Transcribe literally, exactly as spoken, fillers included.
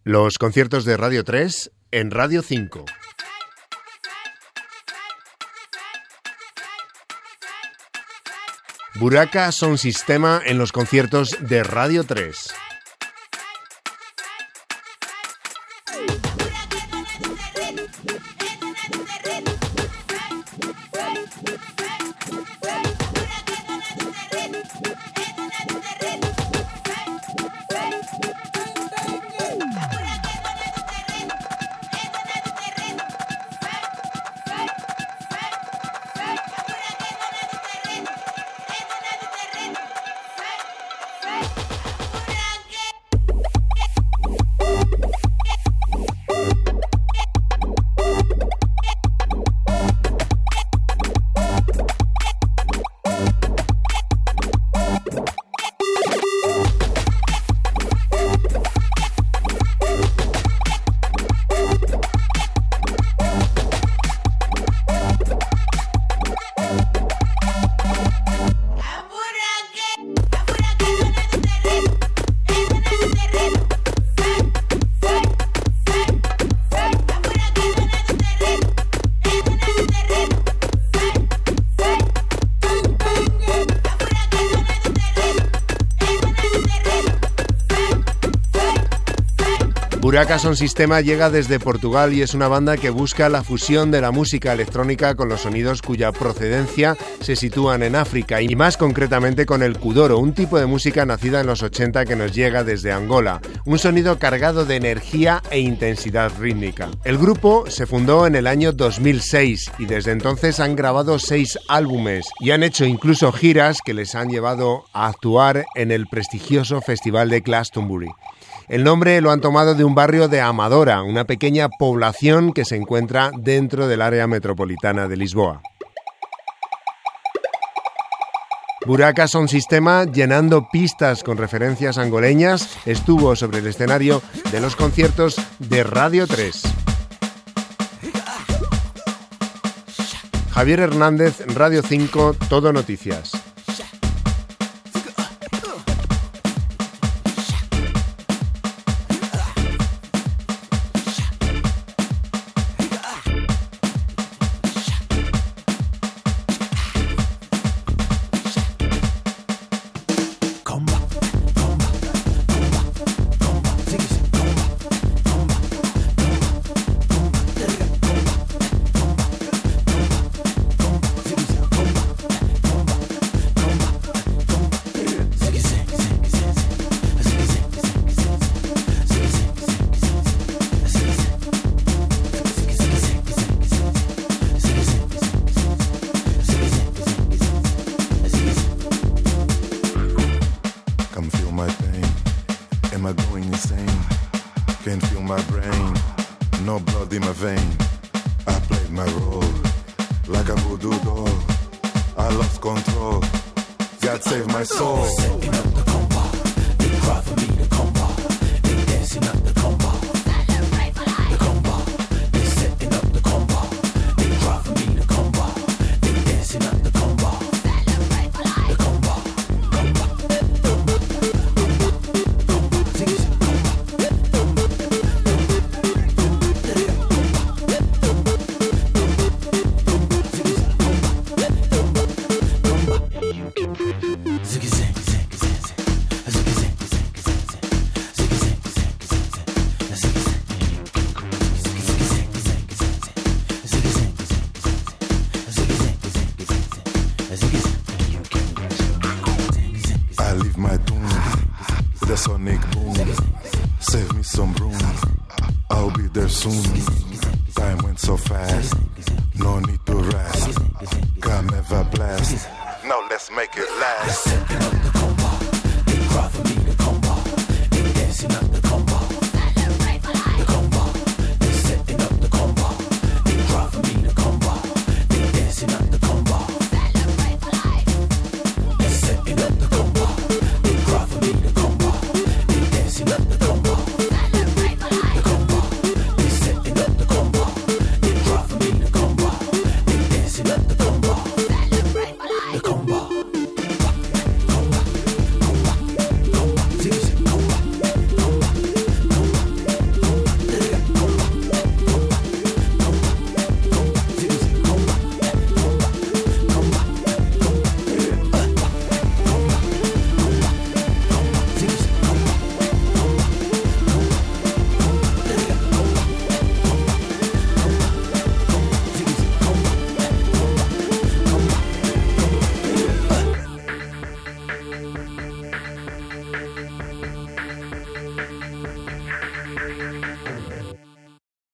Los conciertos de Radio tres en Radio cinco. Buraka Sound Systema en los conciertos de Radio tres. Buraka Sound Systema llega desde Portugal y es una banda que busca la fusión de la música electrónica con los sonidos cuya procedencia se sitúan en África y más concretamente con el kuduro, un tipo de música nacida en los ochenta que nos llega desde Angola, un sonido cargado de energía e intensidad rítmica. El grupo se fundó en el año dos mil seis y desde entonces han grabado seis álbumes y han hecho incluso giras que les han llevado a actuar en el prestigioso Festival de Glastonbury. El nombre lo han tomado de un barrio de Amadora, una pequeña población que se encuentra dentro del área metropolitana de Lisboa. Buraka Sound Systema, llenando pistas con referencias angoleñas, estuvo sobre el escenario de los conciertos de Radio tres. Javier Hernández, Radio cinco, Todo Noticias. Am I going insane? Can't feel my brain, no blood in my vein. I played my role like a voodoo doll. I lost control. God save my soul. Setting up the combo, they cry for me to combo. They dancing up the combo. The combo, they setting up the combo. They cry for me to combo. They dancing up the combo. The combo, combo. The sonic boom, save me some room. I'll be there soon. Time went so fast, no need to rest. Come have a blast. Now let's make it last. Setting up the combo, they cry for me.